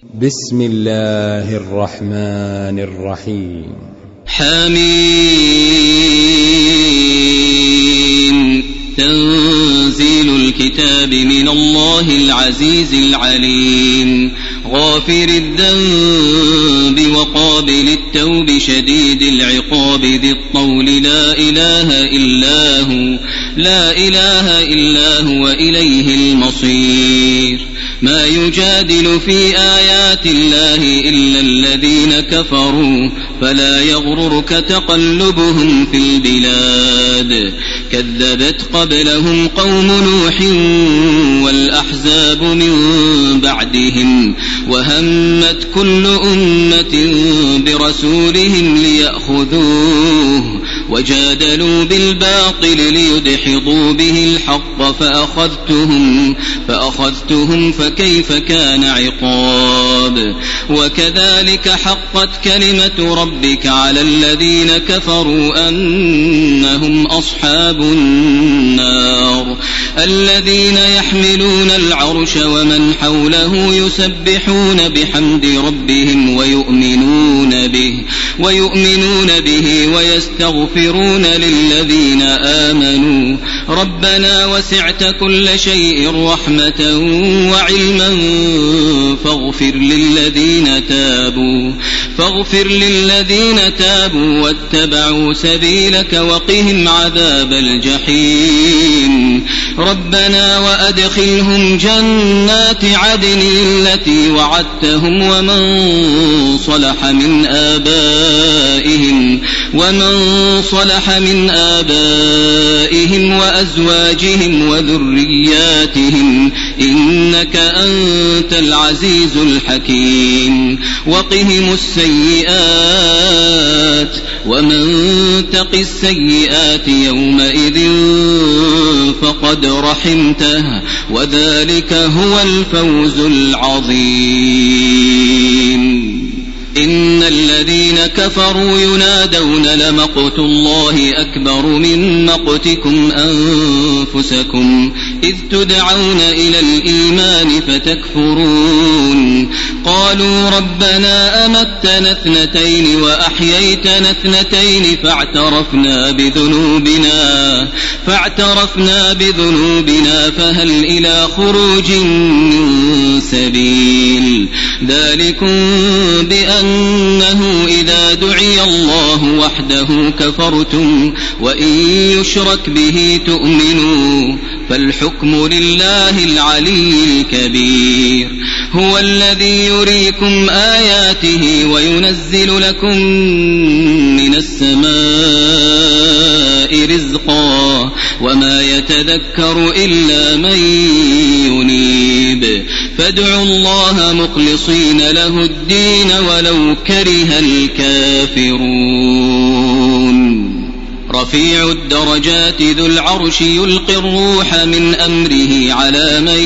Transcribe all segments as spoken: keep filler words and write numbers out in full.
بسم الله الرحمن الرحيم. حميم. تنزيل الكتاب من الله العزيز العليم، غافر الذنب وقابل التوب شديد العقاب ذي الطول، لا إله إلا هو لا إله إلا هو إليه المصير. ما يجادل في آيات الله إلا الذين كفروا، فلا يغررك تقلبهم في البلاد. كذبت قبلهم قوم نوح والأحزاب من بعدهم، وهمت كل أمة برسولهم ليأخذوه، وجادلوا بالباطل ليدحضوا به الحق، فأخذتهم فأخذتهم فكيف كان عقاب. وكذلك حقت كلمة ربك على الذين كفروا أنهم أصحاب النار. الذين يحملون العرش ومن حوله يسبحون بحمد ربهم ويؤمنون به ويؤمنون به ويستغفرون للذين آمنوا ربنا وسعت كل شيء رحمة وعلما فاغفر للذين تابوا فاغفر للذين تابوا واتبعوا سبيلك وقهم عذاب الجحيم. ربنا وأدخلهم جنات عدن التي وعدتهم ومن صلح من آبائهم ومن صلح من آبائهم وأزواجهم وذرياتهم إنك أنت العزيز الحكيم. وقهم السيئات ومن تق السيئات يومئذ فقد رحمته، وذلك هو الفوز العظيم. إن الذين كفروا ينادون لمقت الله أكبر من مقتكم أنفسكم إذ تدعون إلى الإيمان فتكفرون. قالوا ربنا أمتنا اثنتين وأحييتنا اثنتين فاعترفنا بذنوبنا فاعترفنا بذنوبنا فهل إلى خروج من سبيل. ذلكم بأن أنه إذا دعي الله وحده كفرتم وإن يشرك به تؤمنوا، فالحكم لله العلي الكبير. هو الذي يريكم آياته وينزل لكم من السماء رزقا، وما يتذكر إلا من ينيب. فادعوا الله مخلصين له الدين ولو كره الكافرون. رفيع الدرجات ذو العرش يلقي الروح من أمره على من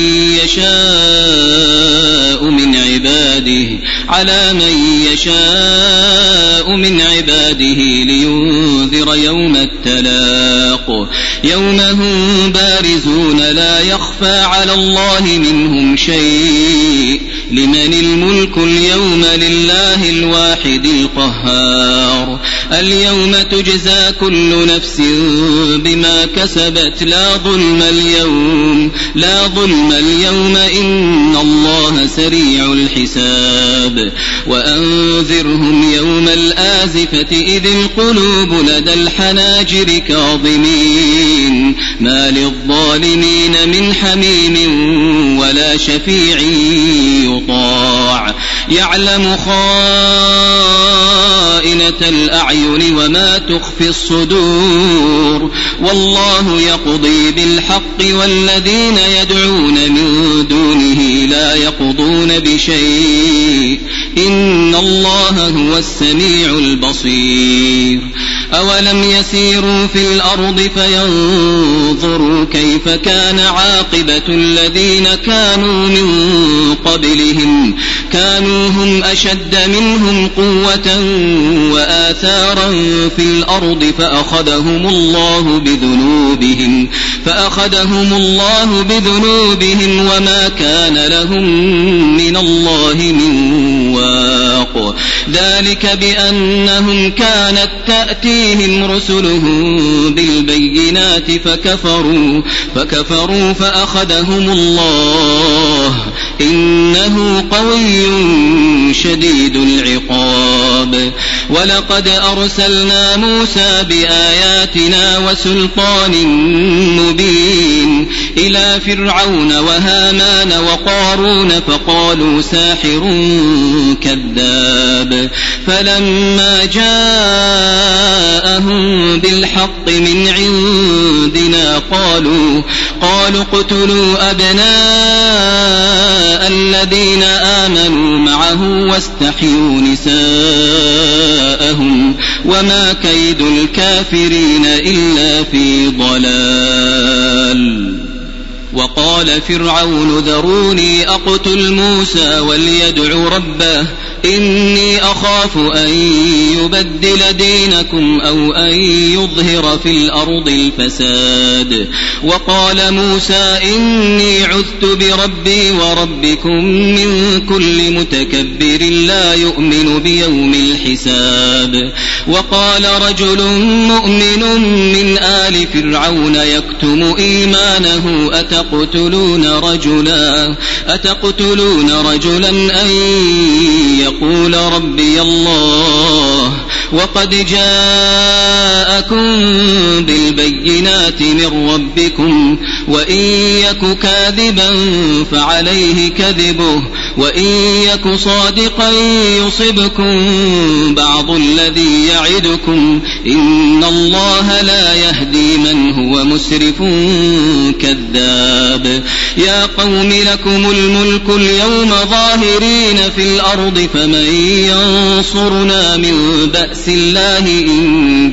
يشاء من عباده على من يشاء من عباده لينذر يوم التلاق، يوم هم بارزون لا يخفى على الله منهم شيء. لمن الملك اليوم لله الواحد القهار. اليوم تجزى كل نفس بما كسبت لا ظلم اليوم لا ظلم اليوم إن الله سريع الحساب. وأنذرهم يوم الآزفة إذ القلوب لدى الحناجر كاظمين ما للظالمين من حميم ولا شفيع يطاع. يعلم خائنة الأعين وما تخفي الصدور، والله يقضي بالحق والذين يدعون من دونه لا يقضون بشيء إن الله هو السميع البصير. أولم يسيروا في الأرض فينظروا كيف كان عاقبة الذين كانوا من قبلهم كانوا هم أشد منهم قوة وآثارا في الأرض فأخذهم الله بذنوبهم فأخذهم الله بذنوبهم وما كان لهم من الله من واق ذلك بأنهم كانت تأتيهم رسلهم بالبينات فكفروا فكفروا فأخذهم الله إنه قوي شديد العقاب ولقد أرسلنا موسى بآياتنا وسلطان مبين إلى فرعون وهامان وقارون فقالوا ساحر كذاب فلما جاءهم بالحق من عندنا قالوا قالوا اقتلوا أبناء الذين آمنوا معه واستحيوا نساءهم وما كيد الكافرين إلا في ضلال وقال فرعون ذروني أقتل موسى وليدع ربه إني أخاف أن يبدل دينكم أو أن يظهر في الأرض الفساد وقال موسى إني عذت بربي وربكم من كل متكبر لا يؤمن بيوم الحساب وقال رجل مؤمن من آل فرعون يكتم إيمانه أتقتلون رجلا أتقتلون رجلا أن يقول ربي الله وقد جاءكم بالبينات من ربكم وإن يك كاذبا فعليه كذبه وإن يك صادقا يصبكم بعض الذي يعدكم إن الله لا يهدي من هو مسرف كذاب يا قوم لكم الملك اليوم ظاهرين في الأرض فمن ينصرنا من بأس الله إن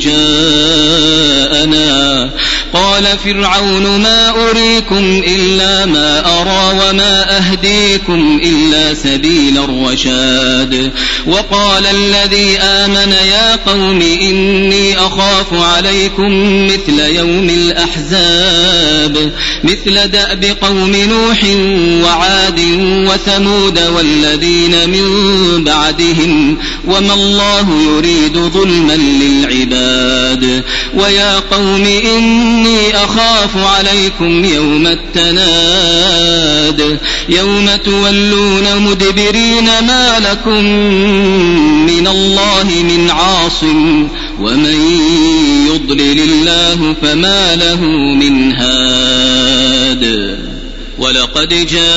جاءنا قال فرعون ما أريكم إلا ما أرى وما أهديكم إلا سبيل الرشاد وقال الذي آمن يا قوم إني أخاف عليكم مثل يوم الأحزاب مثل دأب قوم نوح وعاد وثمود والذين من بعدهم وما الله يريد ظلما للعباد ويا قوم إني أخاف عليكم يوم التناد يوم تولون مدبرين ما لكم من الله من عاصم ومن يضلل الله فما له من هاد ولقد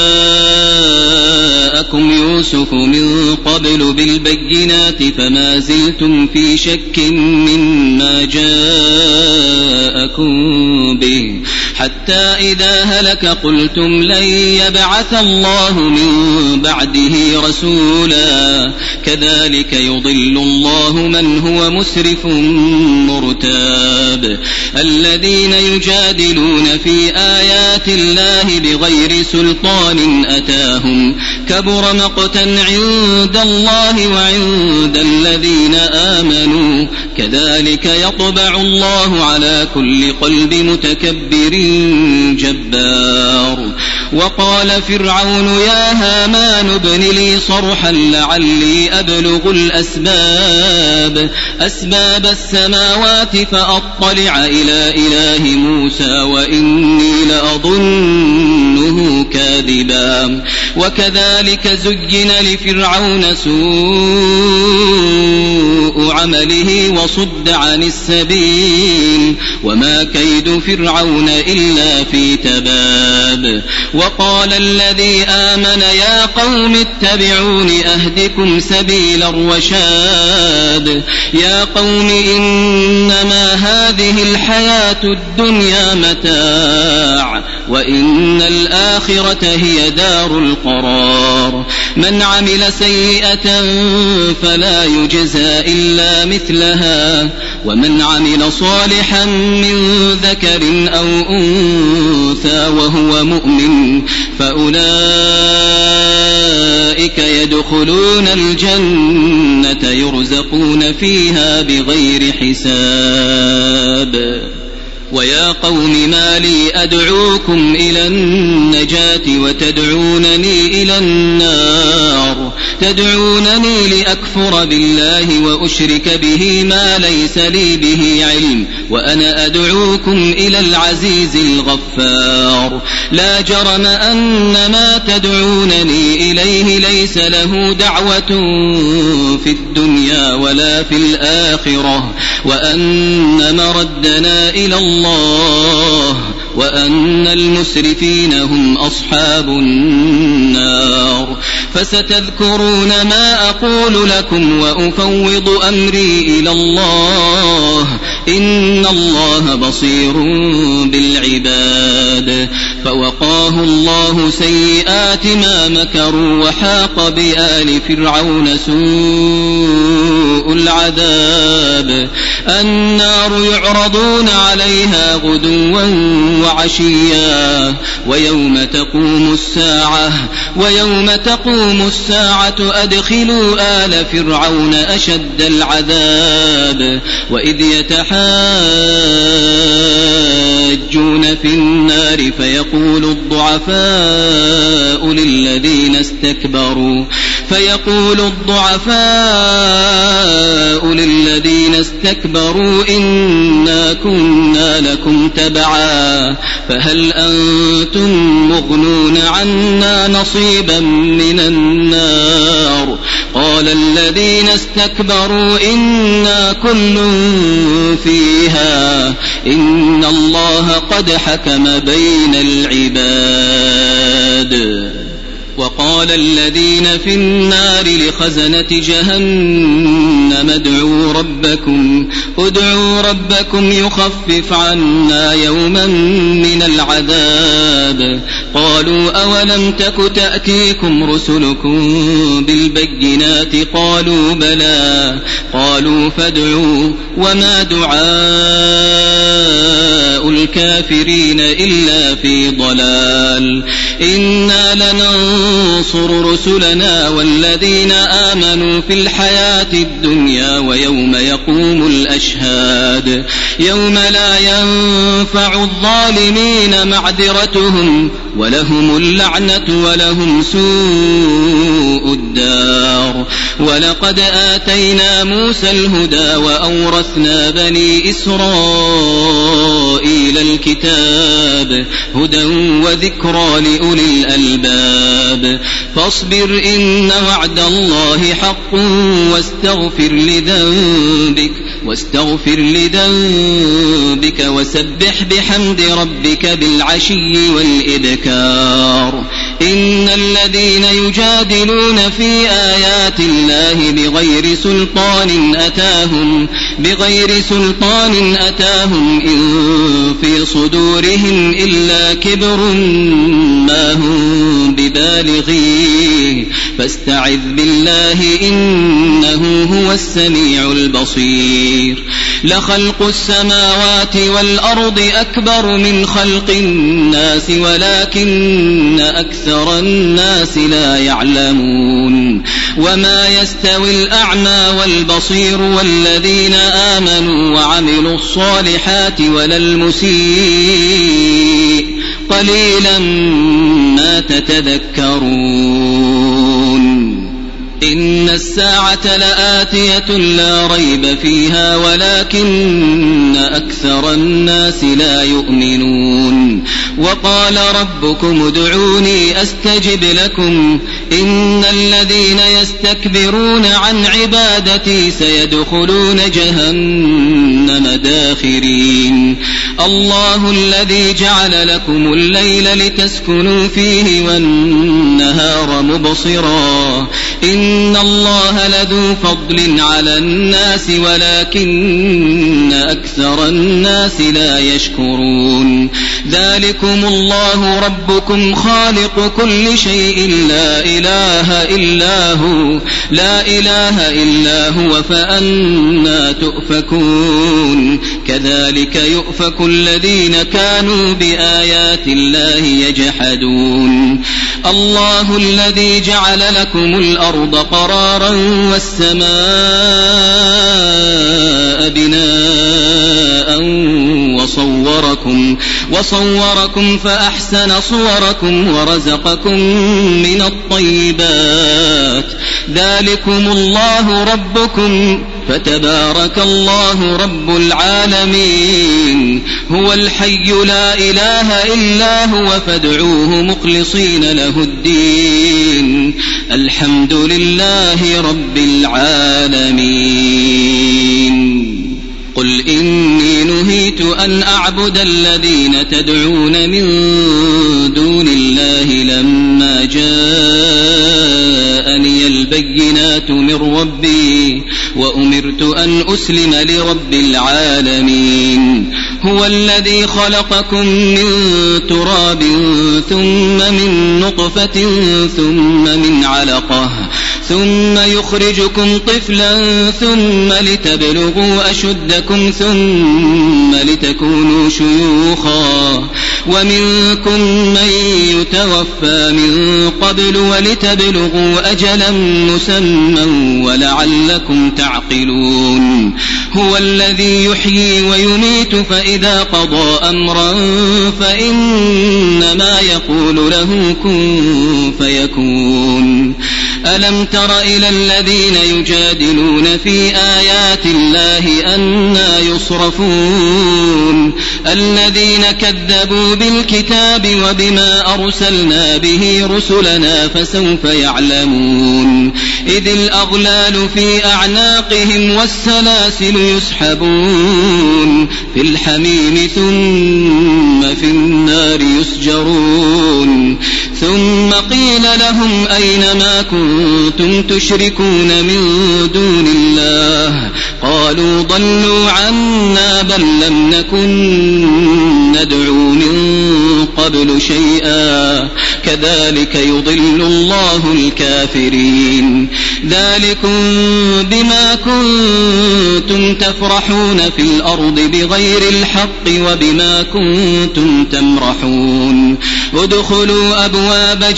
جاءكم يوسف من قبل بالبينات فما زلتم في شك مما جاءكم به حتى إذا هلك قلتم لن يبعث الله من بعده رسولا كذلك يضل الله من هو مسرف مرتاب الذين يجادلون في آيات الله بغير غير سلطان أتاهم كبر مقتا عند الله وعند الذين آمنوا كذلك يطبع الله على كل قلب متكبر جبار وقال فرعون يا هامان ابن لي صرحا لعلي أبلغ الأسباب أسباب السماوات فأطلع إلى إله موسى وإني لأظنه كاذبا وكذلك زين لفرعون سوء عمله وصد عن السبيل وما كيد فرعون إلا في تباب وقال الذي آمن يا قوم اتبعون أهدكم سبيل الرشاد يا قوم إنما هذه الحياة الدنيا متاع وإن الآخرة هي دار القرار من عمل سيئة فلا يجزى إلا مثلها ومن عمل صالحا من ذكر أو أنثى وهو مؤمن فأولئك يدخلون الجنة يرزقون فيها بغير حساب ويا قوم ما لي أدعوكم إلى النجاة وتدعونني إلى النار تدعونني لأكفر بالله وأشرك به ما ليس لي به علم وأنا أدعوكم إلى العزيز الغفار لا جرم أن ما تدعونني إليه ليس له دعوة في الدنيا ولا في الآخرة وأن مردنا إلى الله وأن المسرفين هم أصحاب النار فستذكرون ما أقول لكم وأفوض أمري إلى الله إن الله بصير بالعباد فوقاه الله سيئات ما مكروا وحاق بآل فرعون سوء العذاب النار يعرضون عليها غدوا وعشيا ويوم تقوم الساعة ويوم تقوم الساعة أدخلوا آل فرعون أشد العذاب وإذ يتحاجون في النار فيقول الضعفاء للذين استكبروا فيقول الضعفاء للذين استكبروا إنا كنا لكم تبعا فهل أنتم مغنون عنا نصيبا من النار قال الذين استكبروا إنا كل فيها إن الله قد حكم بين العباد وقال الذين في النار لخزنة جهنم ادعوا ربكم ادعوا ربكم يخفف عنا يوما من العذاب قالوا أولم تك تأتيكم رسلكم بالبينات قالوا بلى قالوا فادعوا وما دعاء الكافرين إلا في ضلال إنا لننصر رسلنا والذين آمنوا في الحياة الدنيا ويوم يقوم الأشهاد يوم لا ينفع الظالمين معذرتهم ولهم اللعنة ولهم سوء الدار ولقد آتينا موسى الهدى وأورثنا بني إسرائيل الكتاب هدى وذكرى لأولي الألباب فاصبر إن وعد الله حق واستغفر لذنبك واستغفر لذنبك وسبح بحمد ربك بالعشي والإبكار إن الذين يجادلون في آيات الله بغير سلطان أتاهم بغير سلطان أتاهم إن في صدورهم إلا كبر ما هم ببالغيه فاستعذ بالله إنه هو السميع البصير لخلق السماوات والأرض أكبر من خلق الناس ولكن أكثر الناس لا يعلمون وما يستوي الأعمى والبصير والذين آمنوا وعملوا الصالحات ولا المسيء قليلا ما تتذكرون إن الساعة لآتية لا ريب فيها ولكن أكثر الناس لا يؤمنون وقال ربكم ادعوني أستجب لكم إن الذين يستكبرون عن عبادتي سيدخلون جهنم داخرين الله الذي جعل لكم الليل لتسكنوا فيه والنهار مبصرا إن الله لذو فضل على الناس ولكن أكثر الناس لا يشكرون ذلكم الله ربكم خالق كل شيء لا إله إلا هو لا إله إلا هو فأنا تؤفكون كذلك يؤفك الذين كانوا بآيات الله يجحدون الله الذي جعل لكم الأرض قرارا والسماء بناء وصورا وصوركم, وصوركم فأحسن صوركم ورزقكم من الطيبات. ذلكم الله ربكم فتبارك الله رب العالمين. هو الحي لا إله إلا هو فادعوه مخلصين له الدين. الحمد لله رب العالمين. قل إني نهيت أن أعبد الذين تدعون من دون الله لما جاءني البينات من ربي وأمرت أن أسلم لرب العالمين. هو الذي خلقكم من تراب ثم من نطفة ثم من علقة ثم يخرجكم طفلا ثم لتبلغوا أشدكم ثم لتكونوا شيوخا ومنكم من يتوفى من قبل ولتبلغوا أجلا مسمى ولعلكم تعقلون. هو الذي يحيي ويميت فإذا قضى أمرا فإنما يقول له كن فيكون. ألم تر إلى الذين يجادلون في آيات الله أنى يصرفون الذين كذبوا بالكتاب وبما أرسلنا به رسلنا فسوف يعلمون. إذ الأغلال في أعناقهم والسلاسل يسحبون في الحميم ثم في النار يسجرون. ثم قيل لهم أين ما كنتم تشركون من دون الله قالوا ضلوا عنا بل لم نكن ندعو من قبل شيئا كذلك يضل الله الكافرين. ذلكم بما كنتم تفرحون في الأرض بغير الحق وبما كنتم تمرحون. ادخلوا أبواب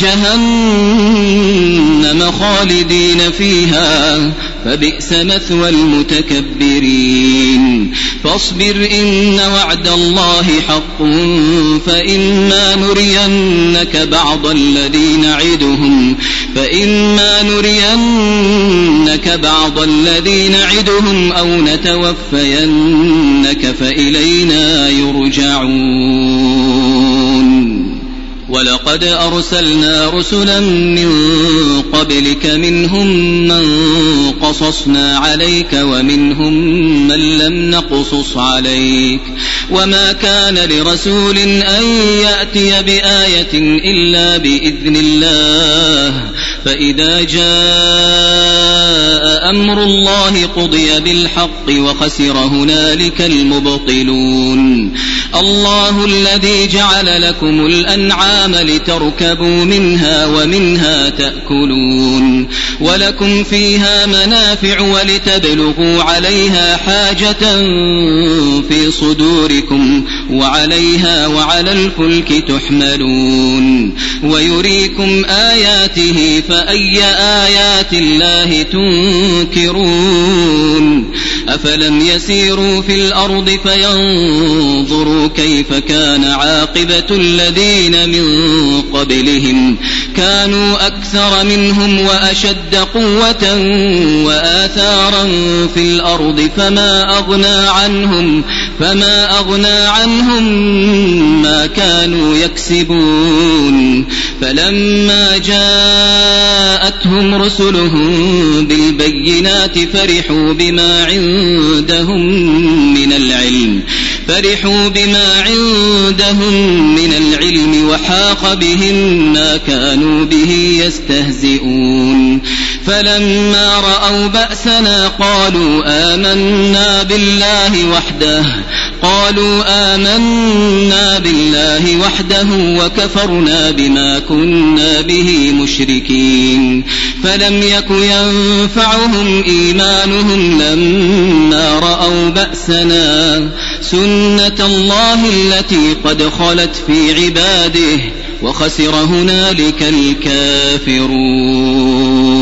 جهنم خالدين فيها فبئس مثوى المتكبرين. فاصبر إن وعد الله حق فإما نرينك بعض الذي نعدهم فإما نرينك بعض الذي نعدهم أو نتوفينك فإلينا يرجعون. ولقد أرسلنا رسلا من قبلك منهم من قصصنا عليك ومنهم من لم نقصص عليك وما كان لرسول أن يأتي بآية إلا بإذن الله فإذا جاء أمر الله قضي بالحق وخسر هنالك المبطلون. الله الذي جعل لكم الأنعام لتركبوا منها ومنها تأكلون ولكم فيها منافع ولتبلغوا عليها حاجة في صدوركم وعليها وعلى الفلك تحملون ويريكم آياته فأي آيات الله تنكرون. أفلم يسيروا في الأرض فينظروا كيف كان عاقبة الذين من قبلهم كانوا أكثر منهم وأشد قوة وآثارا في الأرض فما أغنى عنهم فما أغنى عنهم ما كانوا يكسبون. فلما جاءتهم رسلهم بالبينات فرحوا بما عندهم من العلم فرحوا بما عندهم من العلم وحاق بهم ما كانوا به يستهزئون. فلما رأوا بأسنا قالوا آمنا بالله وحده قالوا آمنا بالله وحده وكفرنا بما كنا به مشركين. فلم يك ينفعهم إيمانهم لما رأوا بأسنا سنة الله التي قد خلت في عباده وخسر هنالك الكافرون.